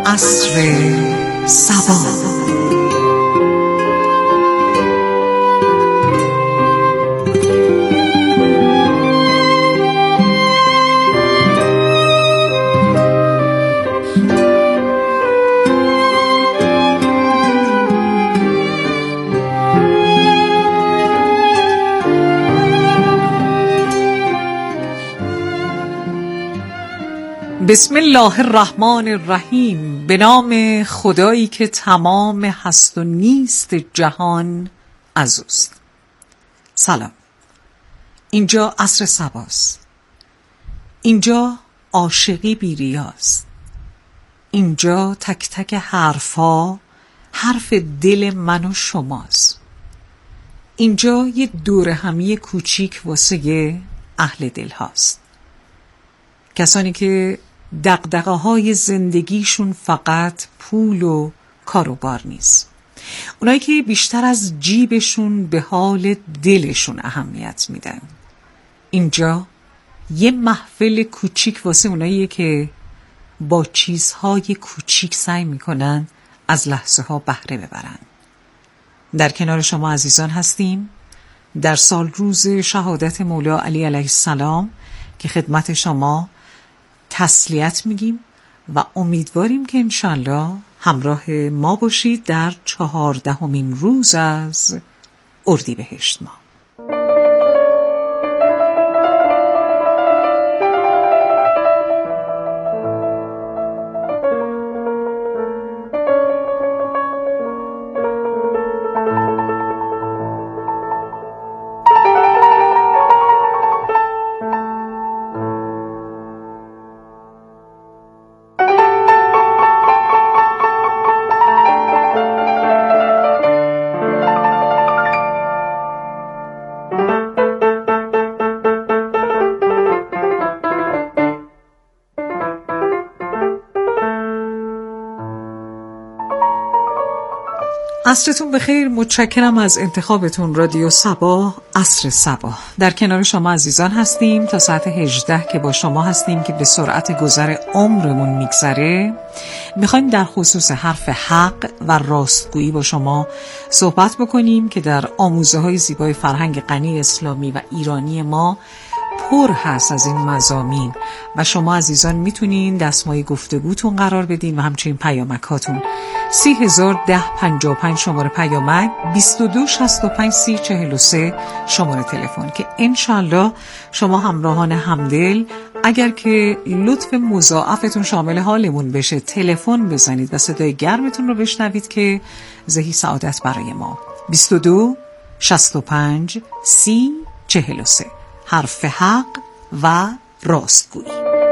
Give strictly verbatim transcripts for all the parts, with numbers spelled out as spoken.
عصر صبا. بسم الله الرحمن الرحیم. به نام خدایی که تمام هست و نیست جهان از اوست. سلام. اینجا عصر صباست. اینجا عاشقی بی ریاست. اینجا تک تک حرفا حرف دل من و شماست. اینجا یه دور همی کوچیک واسه اهل دل هاست. کسانی که دغدغه های زندگیشون فقط پول و کاروبار نیست. اونایی که بیشتر از جیبشون به حال دلشون اهمیت میدن. اینجا یه محفل کوچیک واسه اوناییه که با چیزهای کوچیک سعی میکنن از لحظه ها بهره ببرن. در کنار شما عزیزان هستیم در سال روز شهادت مولا علی علیه السلام که خدمت شما تسلیت میگیم و امیدواریم که انشالله همراه ما باشید در چهاردهمین روز از اردیبهشت ماه. عصرتون بخیر. متشکرم از انتخابتون. رادیو صبا، عصر صبا. در کنار شما عزیزان هستیم تا ساعت هجده که با شما هستیم که به سرعت گذر عمرمون میگذره. میخوایم در خصوص حرف حق و راستگویی با شما صحبت بکنیم که در آموزه های زیبای فرهنگ غنی اسلامی و ایرانی ما پر هست از این مضامین و شما عزیزان میتونین دستمایه گفتگوتون قرار بدین و همچنین پیامک هاتون. سی هزار ده پنجاه و پنج شماره پیامک، بیست و دو شصت و پنج سی چهل و سه شماره تلفن که انشالله شما همراهان همدل اگر که لطف مضاعفتون شامل حالمون بشه تلفن بزنید و صدای گرمتون رو بشنوید که زهی سعادت برای ما. بیست و دو شصت و پنج سی چهل و سه. حرف حق و راستگویی.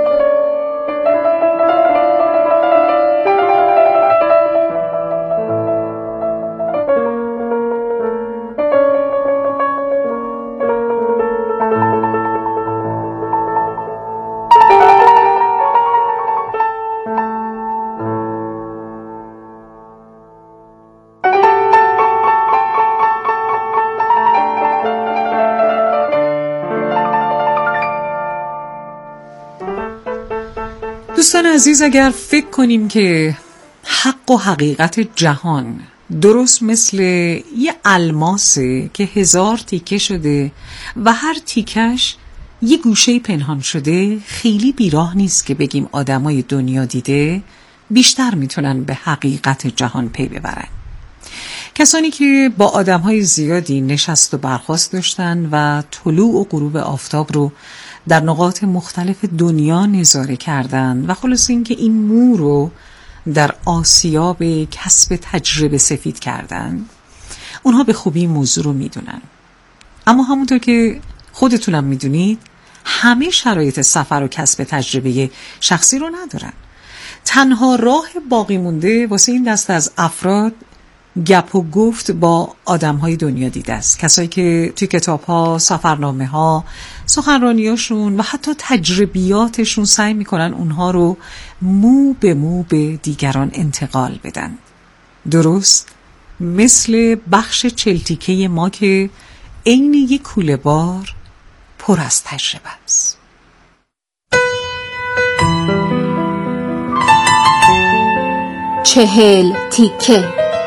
دوستان عزیز، اگر فکر کنیم که حق و حقیقت جهان درست مثل یه الماسه که هزار تیکه شده و هر تیکش یه گوشه پنهان شده، خیلی بیراه نیست که بگیم آدمای دنیا دیده بیشتر میتونن به حقیقت جهان پی ببرن. کسانی که با آدمهای زیادی نشست و برخاست داشتن و طلوع و غروب آفتاب رو در نقاط مختلف دنیا نظاره کردن و خلاص این که این مو رو در آسیاب کسب تجربه سفید کردن، اونها به خوبی موضوع رو میدونن. اما همونطور که خودتونم میدونید همه شرایط سفر و کسب تجربه شخصی رو ندارن. تنها راه باقی مونده واسه این دسته از افراد گپ و گفت با آدم‌های دنیا دیده است. کسایی که توی کتاب‌ها، سفرنامه‌ها، سخنرانیاشون و حتی تجربیاتشون سعی می‌کنن اونها رو مو به مو به دیگران انتقال بدن. درست مثل بخش چلتیکه ما که عین یک کوله بار پر از تجربه است. چهل تیکه.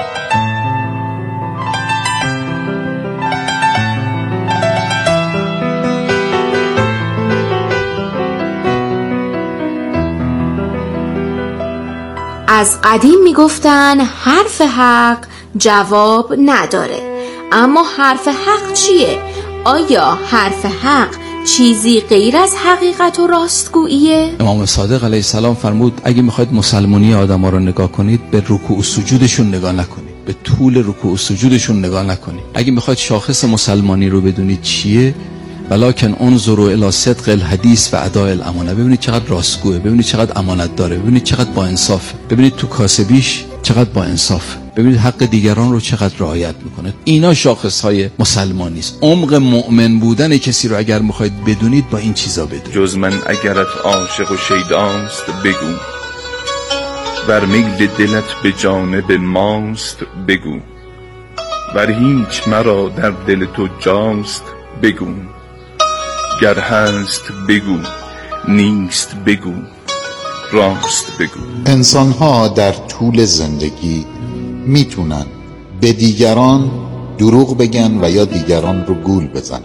از قدیم میگفتن حرف حق جواب نداره. اما حرف حق چیه؟ آیا حرف حق چیزی غیر از حقیقت و راستگوییه؟ امام صادق علیه السلام فرمود اگه میخواید مسلمانی آدم ها رو نگاه کنید به رکوع و سجودشون نگاه نکنید، به طول رکوع و سجودشون نگاه نکنید. اگه میخواید شاخص مسلمانی رو بدونید چیه، ولکن انظروا الی صدق الحدیث و اداء الامانه، ببینید چقدر راستگوئه، ببینید چقدر امانت داره، ببینید چقدر با انصافه، ببینید تو کاسبیش چقدر با انصافه، ببینید حق دیگران رو چقدر رعایت میکنه. اینا شاخص های مسلمانی است. عمق مؤمن بودن کسی رو اگر میخواید بدونید با این چیزا بدونید. جز من اگرت عاشق و شیداست بگو، بر میل دلت به جانب ماست بگو، بر هیچ مرا در دل تو جاست بگو، گر هست بگو، نیست بگو، راست بگو. انسان ها در طول زندگی میتونن به دیگران دروغ بگن و یا دیگران رو گول بزنن،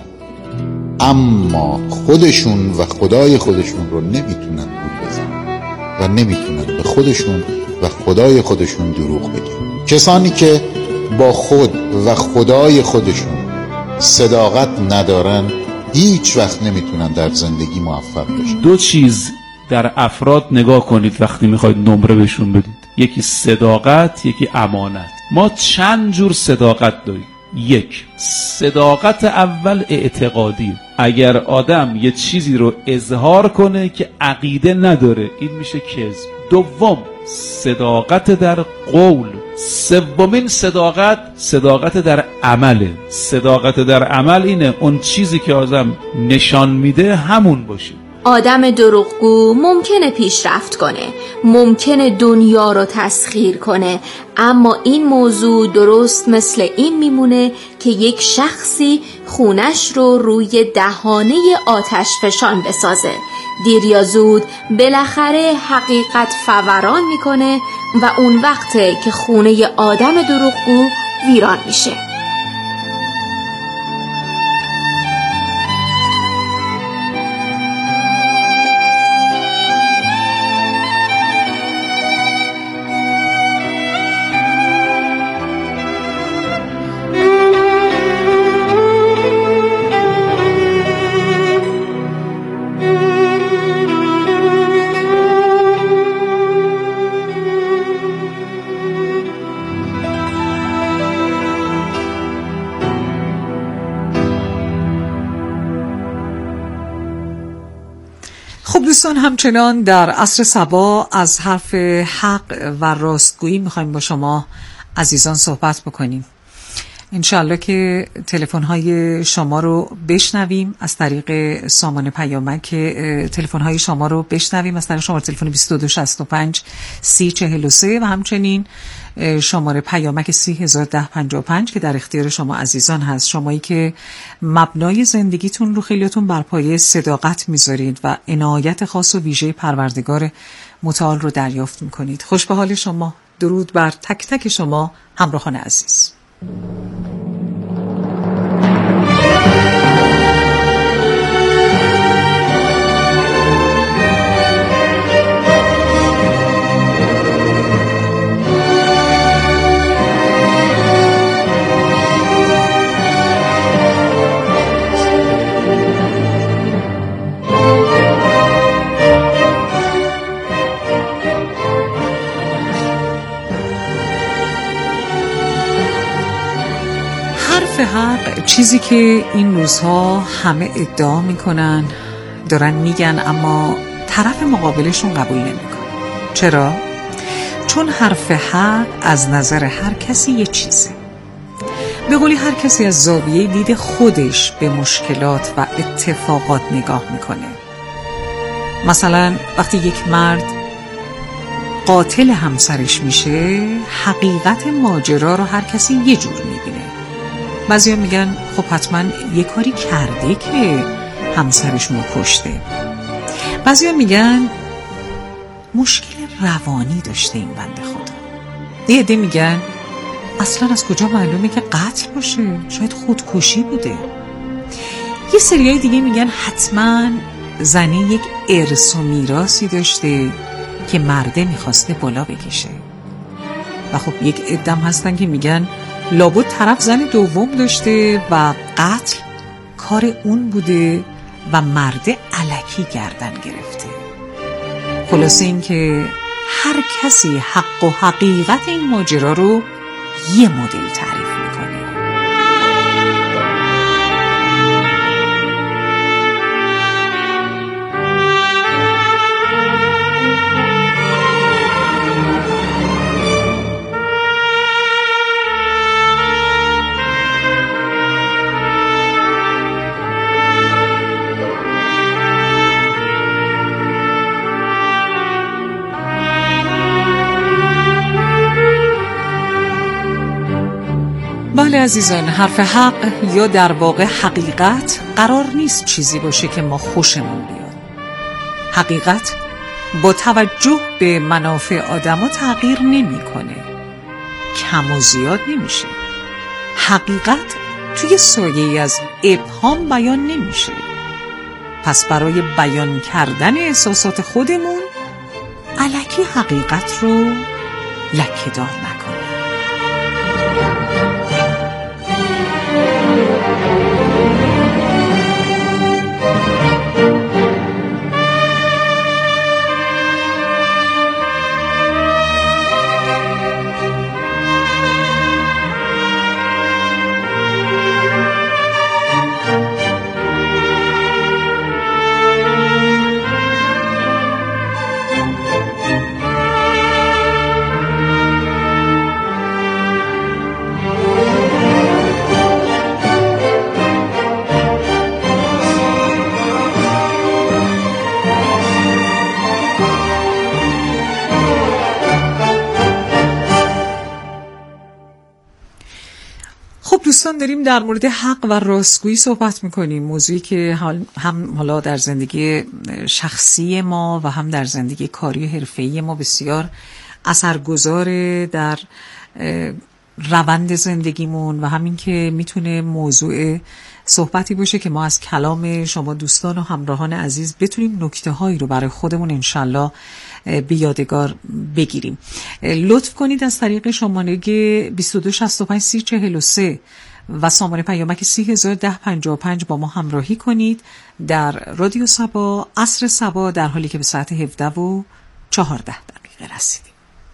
اما خودشون و خدای خودشون رو نمیتونن گول بزنن و نمیتونن به خودشون و خدای خودشون دروغ بگن. کسانی که با خود و خدای خودشون صداقت ندارن هیچ وقت نمیتونن در زندگی موفق بشن. دو چیز در افراد نگاه کنید وقتی میخواید نمره بهشون بدید، یکی صداقت، یکی امانت. ما چند جور صداقت داریم. یک، صداقت اول اعتقادی. اگر آدم یه چیزی رو اظهار کنه که عقیده نداره، این میشه کذب. دوم، صداقت در قول. سومین صداقت، صداقت در عمله. صداقت در عمل اینه اون چیزی که آدم نشان میده همون باشه. آدم دروغگو ممکنه پیشرفت کنه، ممکنه دنیا رو تسخیر کنه، اما این موضوع درست مثل این میمونه که یک شخصی خونش رو روی دهانه آتش فشان بسازه. دیر یا زود بالاخره حقیقت فوران میکنه و اون وقته که خونه آدم دروغگو ویران میشه. خب دوستان، همچنان در عصر صبا از حرف حق و راستگویی میخوایم با شما عزیزان صحبت بکنیم. انشالله که تلفن‌های شما رو بشنویم از طریق سامان پیامک، تلفن‌های شما رو بشنویم از طریق شماره تلفن بیست و دو شصت و پنج سی چهل و سه و همچنین شماره پیامک سی هزار و ده پنجاه و پنج که در اختیار شما عزیزان هست. شمایی که مبنای زندگیتون رو خیلیاتون بر پایه صداقت میذارید و عنایت خاص و ویژه پروردگار متعال رو دریافت میکنید. خوش به حال شما. درود بر تک تک شما همراهان عزیز. حق، چیزی که این روزها همه ادعا میکنن، دارن میگن، اما طرف مقابلشون قبول نمیکنه. چرا؟ چون حرف حق از نظر هر کسی یه چیزه. به قولی هر کسی از زاویه دید خودش به مشکلات و اتفاقات نگاه میکنه. مثلا وقتی یک مرد قاتل همسرش میشه، حقیقت ماجرا رو هر کسی یه جور میبینه. بعضیا میگن خب حتما یه کاری کرده که همسرشون رو کشته. بعضیا میگن مشکل روانی داشته این بنده خدا. یه عده میگن اصلا از کجا معلومه که قتل باشه، شاید خودکشی بوده. یه سریای دیگه میگن حتما زنی یک ارث و میراثی داشته که مرده میخواسته بالا بکشه. و خب یک عدم هستن که میگن لابد طرف زن دوم داشته و قتل کار اون بوده و مرده الکی گردن گرفته. خلاصه این که هر کسی حق و حقیقت این ماجرا رو یه مدل تعریف میکنه. بله عزیزان، حرف حق یا در واقع حقیقت قرار نیست چیزی باشه که ما خوشمون بیاد. حقیقت با توجه به منافع آدما تغییر نمیکنه، کم و زیاد نمیشه. حقیقت توی سایه‌ای از ابهام بیان نمیشه. پس برای بیان کردن احساسات خودمون الکی حقیقت رو لکه‌دار نکنیم. دوستان داریم در مورد حق و راستگویی صحبت میکنیم، موضوعی که هم حالا در زندگی شخصی ما و هم در زندگی کاری و حرفه‌ای ما بسیار اثرگذاره در روند زندگیمون و همین که میتونه موضوع صحبتی باشه که ما از کلام شما دوستان و همراهان عزیز بتونیم نکته هایی رو برای خودمون انشالله به یادگار بگیریم. لطف کنید از طریق شماره بیست و دو شصت و پنج سی چهل و سه و سامانه پیامک سی هزار و ده پنجاه و پنج با ما همراهی کنید در رادیو صبا عصر صبا، در حالی که به ساعت هفده و چهارده دقیقه رسیدیم.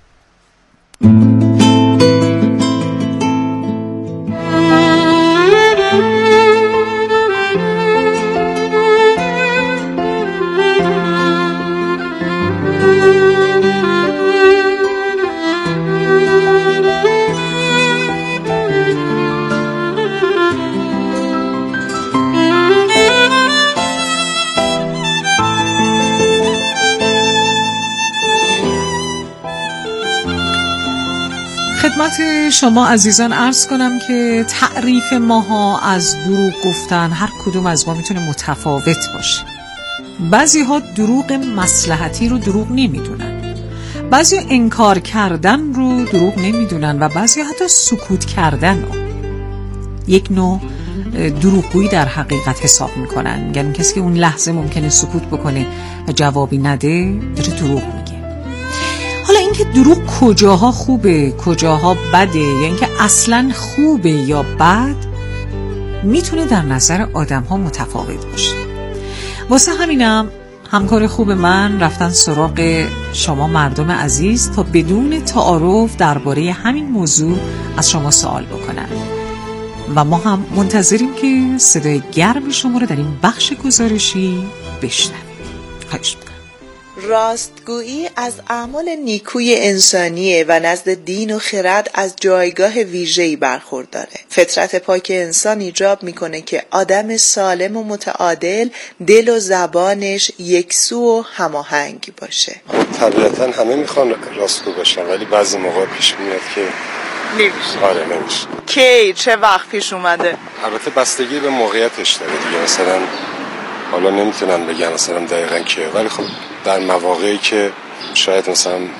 خدمت شما عزیزان عرض کنم که تعریف ماها از دروغ گفتن هر کدوم از ما میتونه متفاوت باشه. بعضی ها دروغ مصلحتی رو دروغ نمیدونن، بعضی ها انکار کردن رو دروغ نمیدونن و بعضی ها حتی سکوت کردن رو یک نوع دروغگویی در حقیقت حساب میکنن. یعنی کسی که اون لحظه ممکنه سکوت بکنه و جوابی نده داره دروغ میگه. حالا اینکه دروغ کجاها خوبه کجاها بده یا اینکه اصلا خوبه یا بد میتونه در نظر آدم ها متفاوت باشه. واسه همینم همکار خوب من رفتن سراغ شما مردم عزیز تا بدون تعارف درباره همین موضوع از شما سوال بکنن و ما هم منتظریم که صدای گرم شما رو در این بخش گزارشی بشنویم. خواهش میکنم. راستگویی از اعمال نیکوی انسانیه و نزد دین و خرد از جایگاه ویژه‌ای برخورداره. فطرت پاک انسان ایجاب میکنه که آدم سالم و متعادل دل و زبانش یکسو و هماهنگ باشه. طبیعتا همه میخوان راستگو باشن ولی بعضی موقع پیش میاد که نمیشه. آره نمیشه. کی چه وقت پیش اومده؟ البته بستگی به موقعیتش داره دیگه. مثلا حالا نمیتونم بگم مثلا دقیقاً که، ولی خب در مواقعی که شاید مثلا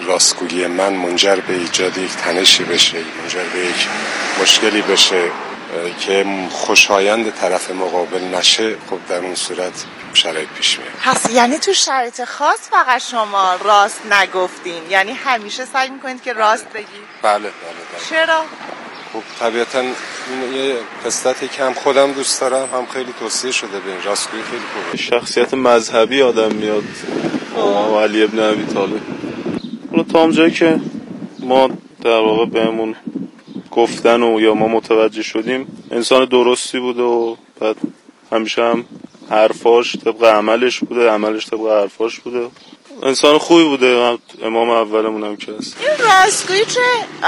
راستگویی من منجر به ایجاد یک تنشی بشه، منجر به یک مشکلی بشه که خوشایند طرف مقابل نشه، خب در اون صورت شرایط پیش میاد. پس یعنی تو شرایط خاص فقط شما راست نگفتین، یعنی همیشه سعی میکنید که راست بگید؟ بله بله بله. چرا؟ خب طبیعتا این یه قصتی که هم خودم دوست دارم، هم خیلی توصیه شده به این راستگویی خیلی خوبه. شخصیت مذهبی آدم میاد، امام علی ابن ابی طالب. حالا تا اونجایی که ما در واقع بهمون گفتن و یا ما متوجه شدیم انسان درستی بوده و بعد همیشه هم حرفاش طبق عملش بوده، عملش طبق حرفاش بوده، انسان خوبی بوده، امام اولمون هم که هست. این راستگویی چه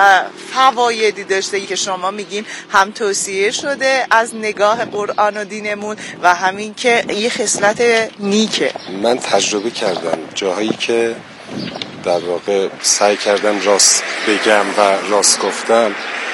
فوایدی داشته که شما میگین هم توصیه شده از نگاه قرآن و دینمون و همین که یه خصلت نیکه؟ من تجربه کردم جاهایی که در واقع سعی کردم راست بگم و راست گفتم،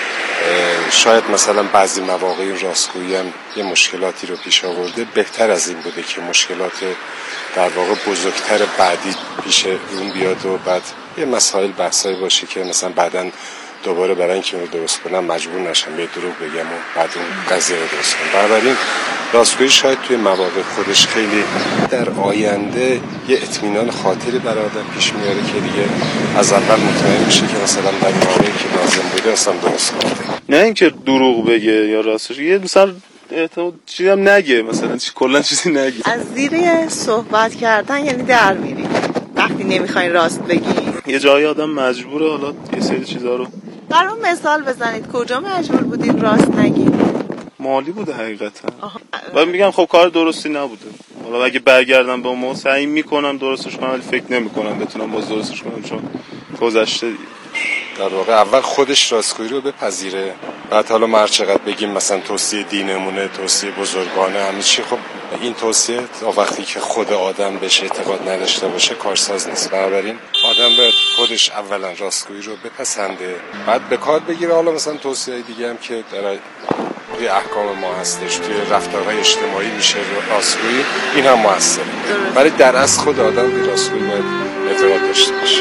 شاید مثلا بعضی مواقع راستگویی هم یه مشکلاتی رو پیش آورده، بهتر از این بوده که مشکلات در واقع بزرگتر بعدی پیش اون بیاد و بعد یه مسائل بحثایی باشه که مثلا بعدن دوباره برای اینکه اون رو درست کنم مجبور نشم به دروغ بگم و بعد اون قضیه رو درست کنم. بنابراین راستگویی شاید توی مواقع خودش خیلی در آینده یه اطمینان خاطری برای آدم پیش میاره که دیگه از اول مطمئن میشه که مثلا در موقعی که لازم بوده اصلا درست کرده. نه اینکه دروغ بگه یا راستش، یه مثلا چیزی هم نگه، مثلا کلا چیزی نگه. از زیر صحبت کردن یعنی در میری وقتی نمیخواین راست بگی. یه جایی آدم مجبوره حالا یه سری چیزا رو. برام مثال بزنید کجا مجبور بودید راست نگید؟ مالی بوده حقیقتا. و میگم خب کار درستی نبوده. حالا اگه برگردم به اون سعی میکنم درستش کنم، ولی فکر نمیکنم بتونم باز درستش کنم چون گذشته دیگه. در واقع اول خودش راستگویی رو بپذیره، بعد حالا ما هر چقدر بگیم مثلا توصیه دینمونه، توصیه بزرگانه، همه چی، خب این توصیه تا وقتی که خود آدم بهش اعتقاد نداشته باشه کارساز نیست. بنابراین آدم باید خودش اولا راستگویی رو بپسنده، بعد به کار بگیره. حالا مثلا توصیه دیگه هم که در توی احکام ما هستش، توی رفتارهای اجتماعی میشه راستگویی، این هم موثره، ولی در اصل خود آدم به راستگویی باید اعتقاد داشته باشه.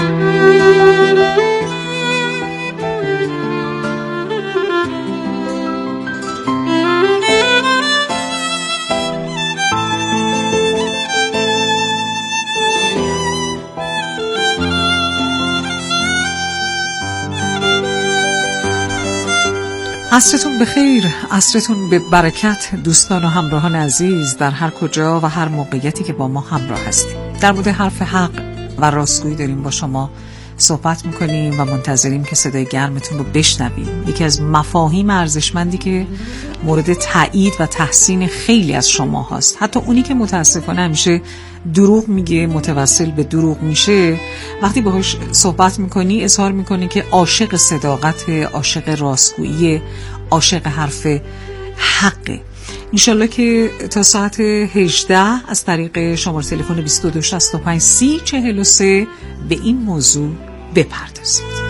عصرتون بخیر، عصرتون به برکت دوستان و همراهان عزیز در هر کجا و هر موقعیتی که با ما همراه هستیم. در مورد حرف حق و راستگویی داریم با شما صحبت میکنیم و منتظریم که صدای گرمتون رو بشنویم. یکی از مفاهیم ارزشمندی که مورد تایید و تحسین خیلی از شما هست، حتی اونی که متاسفانه همیشه دروغ میگه، متوسل به دروغ میشه، وقتی باهاش صحبت میکنی اظهار میکنی که عاشق صداقت، عاشق راستگویی، عاشق حرف حقه. انشالله که تا ساعت هجده از طریق شماره تلفن بیست و دو شصت و پنج سی چهل و سه به این موضوع بپردازید.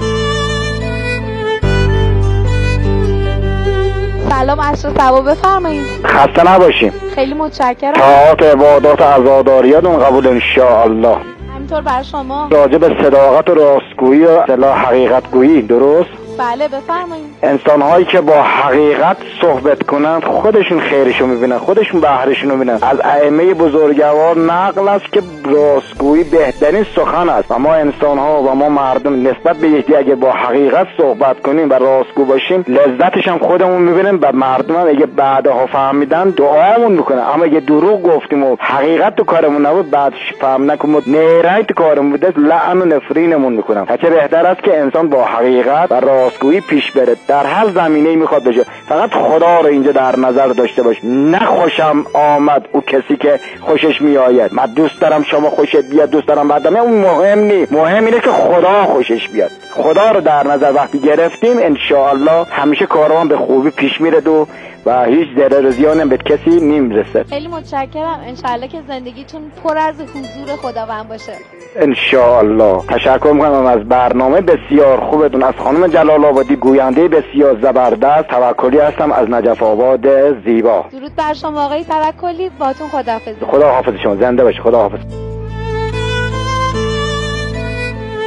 سلام، عصر ثواب بفرمایید. خسته نباشیم. خیلی متشکرم. طاعات عبادات عزاداریاتون قبول انشاءالله. همینطور برای شما. راجع به صداقت و راستگویی و اصطلاح حقیقت گویی، درست؟ بله بفرمایید. انسان هایی که با حقیقت صحبت کنند خودشون خیرشو میبینن، خودشون بهرشون میبینن. از ائمه بزرگوار نقل است که راستگویی بهترین سخن است و ما انسان ها و ما مردم نسبت به یکی اگه با حقیقت صحبت کنیم و راستگو باشیم لذتش هم خودمون میبینیم و مردم هم اگه بعدها فهمیدن دعامون میکنن. اما اگه دروغ گفتیم و حقیقت تو کارمون نبود بعدش فهم نکنیم و نیرنگ تو کارمون بوده لعن و نفرینمون میکنن. چه بهتر است که انسان با حقیقت و راستگویی پیش بره در هر زمینه‌ای میخواد بشه. فقط خدا رو اینجا در نظر داشته باش. نه خوشم آمد او کسی که خوشش میآید، من دوست دارم شما خوشت بیاد، دوست دارم بعدم، اون مهم نیست. مهم اینه که خدا خوشش بیاد. خدا رو در نظر وقتی گرفتیم انشاءالله همیشه کاروان به خوبی پیش میره و و هیچ ضرر و زیانی به کسی نمیرسه. خیلی متشکرم. انشالله که زندگیتون پر از حضور خداوند باشه. انشاءالله. تشکر میکنم از برنامه بسیار خوبتون. از خانم جلال آبادی، گوینده بسیار زبردست. توکلی هستم از نجف آباد زیبا. درود بر شما آقای توکلی. باتون خداحافظ. خدا حافظ شما. زنده باشی. خدا حافظ.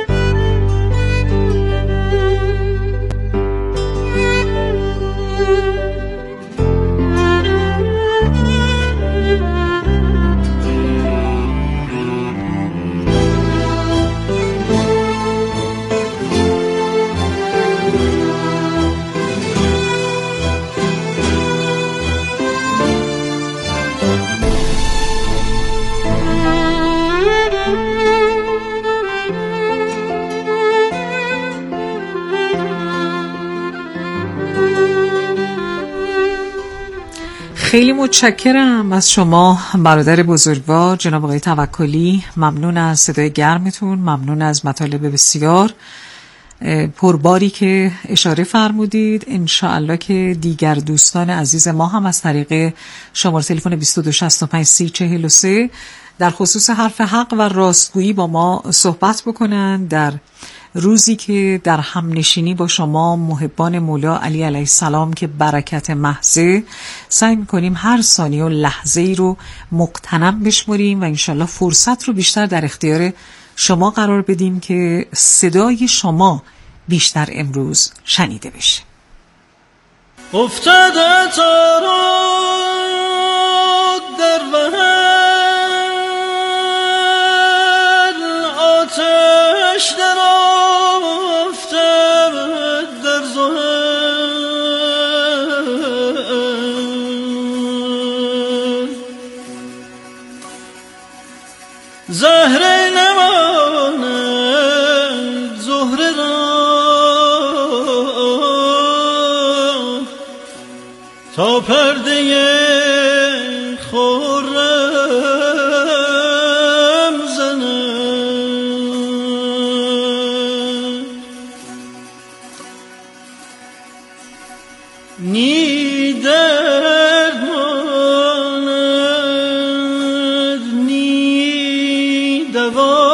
خیلی متشکرم از شما برادر بزرگوار جناب آقای توکلی. ممنون از صدای گرمتون، ممنون از مطالب بسیار پرباری که اشاره فرمودید. انشاءالله که دیگر دوستان عزیز ما هم از طریق شماره تلفن بیست و دو شصت و پنج سی چهل و سه در خصوص حرف حق و راستگویی با ما صحبت بکنند، در روزی که در همنشینی با شما محبان مولا علی علیه السلام که برکت محضه، سعی می‌کنیم هر ثانیه و لحظه‌ای رو مغتنم بشمریم و انشالله فرصت رو بیشتر در اختیار شما قرار بدیم که صدای شما بیشتر امروز شنیده بشه. افتاده تارو در وحل آتش در افتاد در زهر زهره نماند زهره را تا پرده خورم زند نی درد ماند نی دوا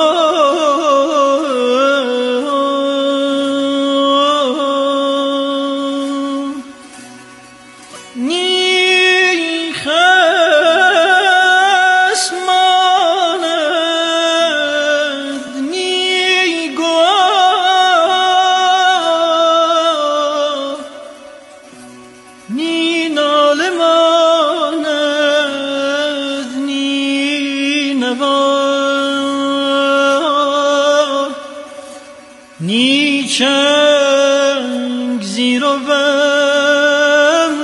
چنگ زیر و بم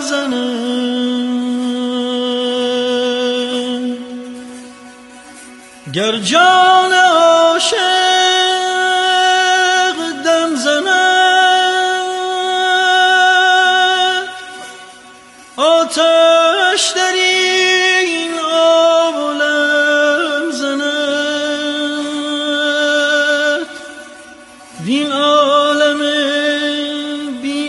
زنم گر جان عاشق دم زند آتش در این عالم زند وین عالم بی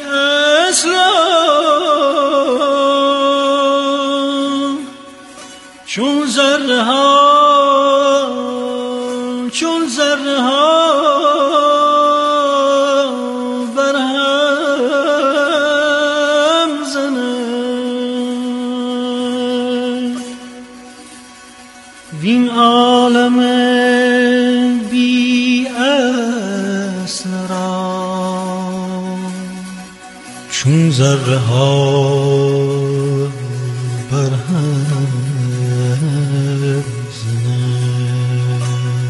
اسلام چون ذره ها چون ذره ها بر هم زند وین عالم بی اصل را چون ذره ها بر هم زند.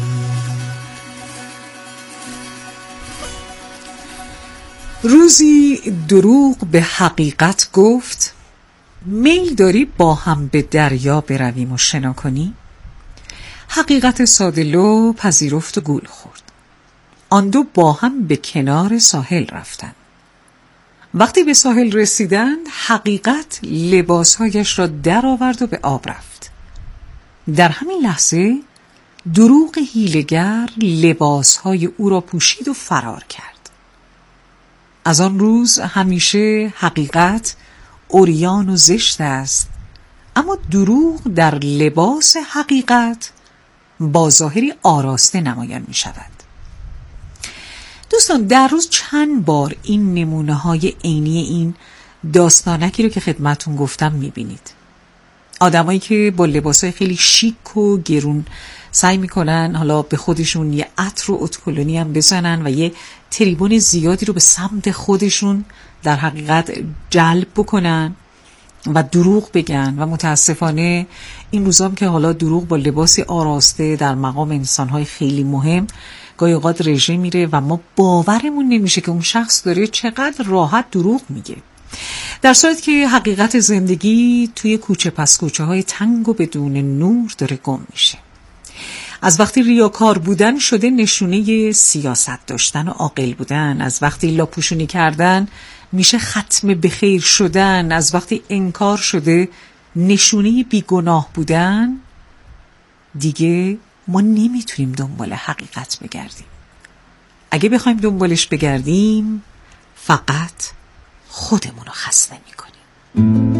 روزی دروغ به حقیقت گفت میل داری با هم به دریا برویم و شنا کنی؟ حقیقت ساده‌لو پذیرفت و گول خورد. آن دو با هم به کنار ساحل رفتند. وقتی به ساحل رسیدند حقیقت لباسهایش را در آورد و به آب رفت. در همین لحظه دروغ حیله‌گر لباسهای او را پوشید و فرار کرد. از آن روز همیشه حقیقت عریان و زشت است، اما دروغ در لباس حقیقت با ظاهری آراسته نمایان می شود. دوستان در روز چند بار این نمونه های عینی این داستانکی رو که خدمتون گفتم می بینید. آدمایی که با لباسای خیلی شیک و گرون سعی میکنن حالا به خودشون یه عطر و اتکلونی هم بزنن و یه تریبون زیادی رو به سمت خودشون در حقیقت جلب بکنن و دروغ بگن و متاسفانه این روزام که حالا دروغ با لباسی آراسته در مقام انسانهای خیلی مهم گاهی اوقات رژه میره و ما باورمون نمیشه که اون شخص داره چقدر راحت دروغ میگه، در صورتی که حقیقت زندگی توی کوچه پس کوچه های تنگ و بدون نور داره گم میشه. از وقتی ریاکار بودن شده نشونه سیاست داشتن و عاقل بودن، از وقتی لاپوشونی کردن میشه ختم بخیر شدن، از وقتی انکار شده نشونه بیگناه بودن، دیگه ما نمیتونیم دنبال حقیقت بگردیم. اگه بخوایم دنبالش بگردیم فقط خودمون رو خسته میکنیم.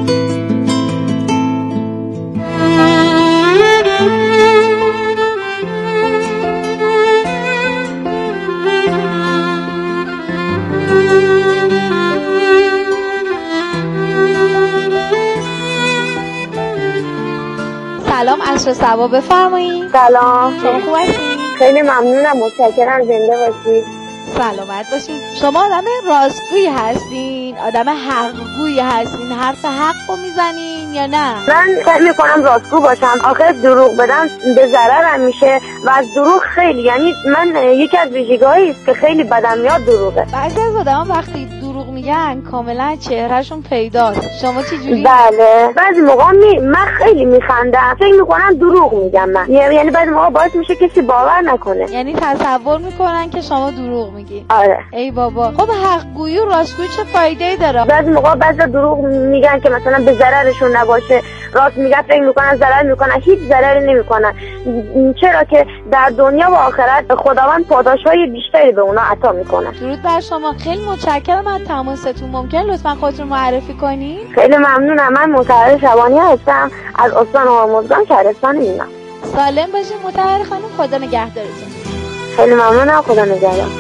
سلام، عصر صبا، بفرمایید. سلام، شما خوب هستید؟ خیلی ممنونم، متشکرم، زنده باشید. سلامت باشین. شما آدم راستگویی هستین؟ آدم حقگویی هستین؟ حرف حق رو میزنین یا نه؟ من سعی میکنم راستگو باشم. آخر دروغ بدم به ضررم میشه و از دروغ خیلی، یعنی من یکی از ویژگی‌هایی است که خیلی بدم میاد دروغه. بعضی از آدما وقتی دروغ میگن کاملا چهرهشون پیداست. شما چه جوری؟ بله، بعضی موقع می... من خیلی میخندم، فکر میکنم دروغ میگم من. یعنی بعضی موقع باعث میشه کسی باور نکنه. یعنی تصور میکنن که شما دروغ میگی. آره. ای بابا. خب حقگویی و راستگویی چه فایده‌ای داره؟ بعضی موقع بعضی دروغ میگن که مثلا به ضررشون نباشه، راست میگن فکر میکنن ضرر میکنن، هیچ ضرری نمیکنن. چرا که در دنیا و آخرت خداوند پاداشهای بیشتری به اونا عطا میکنه. درود بر شما. خیلی متشکرم از تماستون. ممکن لطفا خودتون معرفی کنین؟ خیلی ممنونم. من متحر شبانی هستم از استان هرمزگان، شهرستان مینا. سالم باشین متحر خانم. خدا نگهدارتون. خیلی ممنونم. خدا نگهدار.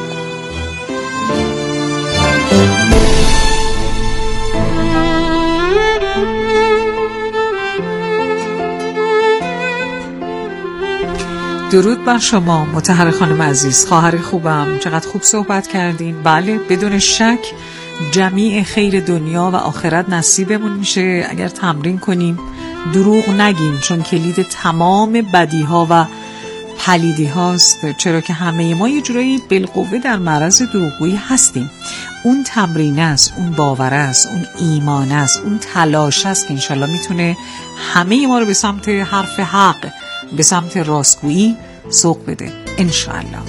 درود بر شما مطهر خانم عزیز، خواهر خوبم، چقدر خوب صحبت کردین. بله، بدون شک جمیع خیر دنیا و آخرت نصیبمون میشه اگر تمرین کنیم دروغ نگیم، چون کلید تمام بدیها و پلیدی هاست. چرا که همه ما یه جورایی بالقوه در معرض دروغگویی هستیم. اون تمرین است، اون باور است، اون ایمان است، اون تلاش است که انشالله میتونه همه ما رو به سمت حرف حق، به سمت راستگویی سوق بده انشالله.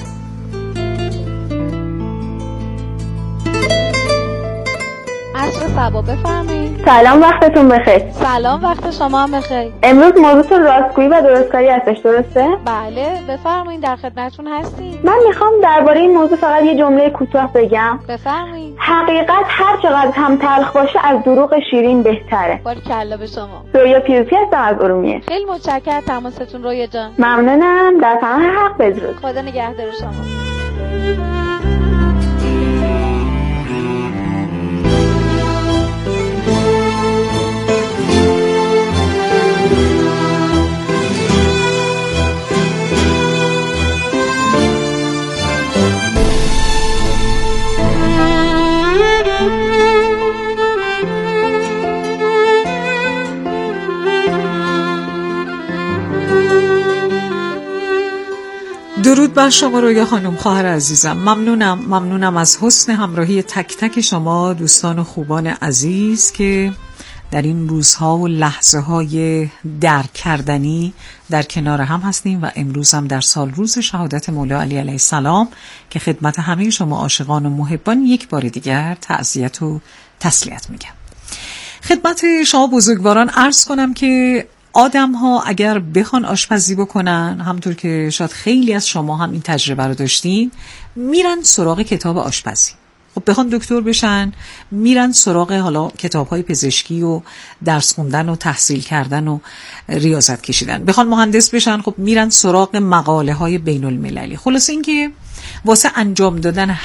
عصر صبا، بفرمایید. سلام، وقتتون بخیر. سلام، وقت شما هم بخیر. امروز موضوع راستگویی و درستکاری هستش، درسته؟ بله، بفرمایید، در خدمتتون هستیم. من میخوام درباره این موضوع فقط یه جمله کوتاه بگم. بفرمایید. حقیقت هر چقدر هم تلخ باشه از دروغ شیرین بهتره. باریکلا به شما. رویا پیروزی هستم از ارومیه. خیلی متشکرم تماستون رویا جان. ممنونم. در پناه حق بدرود. خدا نگهدار شما. درود بر شما رویا خانم، خواهر عزیزم. ممنونم ممنونم از حسن همراهی تک تک شما دوستان و خوبان عزیز که در این روزها و لحظه های درک کردنی در کنار هم هستیم و امروز هم در سال روز شهادت مولا علی علیه السلام که خدمت همه شما عاشقان و محبان یک بار دیگر تعزیت و تسلیت میگم. خدمت شما بزرگواران عرض کنم که آدم ها اگر بخوان آشپزی بکنن، همونطور که شاید خیلی از شما هم این تجربه رو داشتین، میرن سراغ کتاب آشپزی. خب بخوان دکتر بشن میرن سراغ حالا کتاب‌های پزشکی و درس خوندن و تحصیل کردن و ریاضت کشیدن. بخوان مهندس بشن خب میرن سراغ مقاله‌های بین‌المللی. خلاصه اینکه واسه انجام دادن